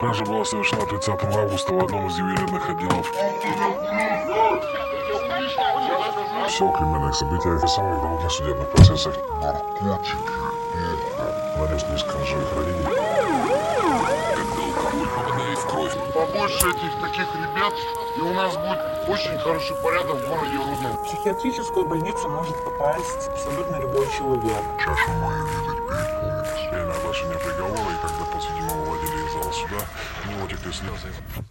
Кража была совершена 30 августа в одном из ювелирных отделов. Все о криминальных событиях и самых долгих судебных процессах. Наркотики. Нанес несколько ножевых ранений. Когда алкоголь попадает в кровь. Побольше этих таких ребят, и у нас будет очень хороший порядок в городе Рудном. В психиатрическую больницу может попасть абсолютно любой человек. Чаша моя, видать, переполнилась. Время оглашения приговора, и когда подсудимого вводили из зала суда, у него текли слезы.